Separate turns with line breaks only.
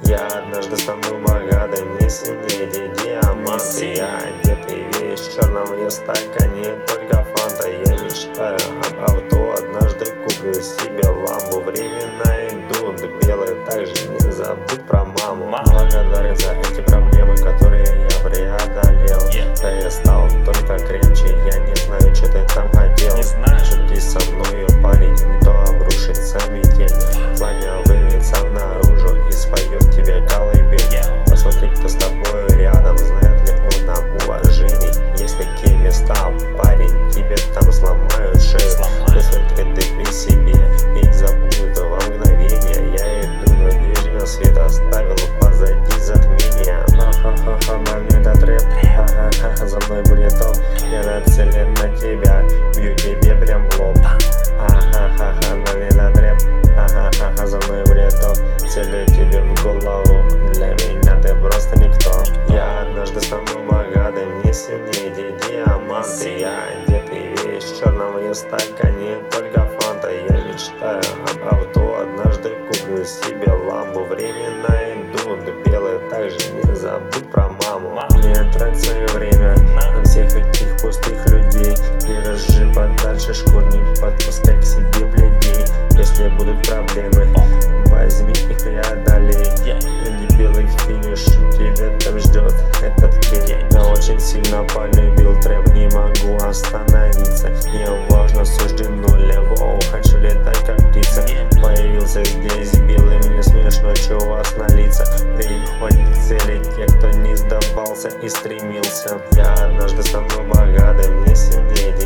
Я однажды стану богатым, мне сильнее диаманты. Я одетый весь в черном, в стакане только фанта. Я мечтаю об авто, однажды куплю себе ламбу. Времена идут белые, также не забудь про маму. Благодарен за эти проблемы, которые я преодолел. Да я стал только крепче, я не знаю, что ты там хотел. Шути со мною, парень, не то обрушится метель. Пламя вырвется наружу и споет тебе колыбель. Посмотри, кто с тобой рядом, знает ли он нам уважение. Есть такие места, парень, тебе там сломают шею. Пусть только ты при себе, их забудут во мгновение. Я иду надежно, свет оставил позади затмения. Ха-ха-ха, на мне этот рэп, ха-ха-ха, за мной будет топ. Я нацелен на тебя, бью тебе прям в лоб. Ха-ха-ха, на мне этот рэп, ха-ха-ха, за мной будет топ. Целю тебе в голову, для меня ты просто никто. Я однажды стану богатым, не сильнее диаманты. Я одетый весь в черном, в стакане только фанта. Я мечтаю об авто, однажды куплю себе ламбу. Времена идут белые, также не забудь про маму. Не трать свое время на всех этих пустых людей. Держи подальше шкур, не подпускай к себе бледей. Если будут проблемы, возьми их, преодолей. Иди белый финиш, тебя там ждет этот клей. Я очень сильно полюбил трэп, не могу остановиться. Мне важно, суждено ли, воу, хочу летать как птица. Появился здесь белый, мне смешно, что у вас на лица. Приходит к цели те, кто не сдавался и стремился. Я однажды стану богатым, мне сильнее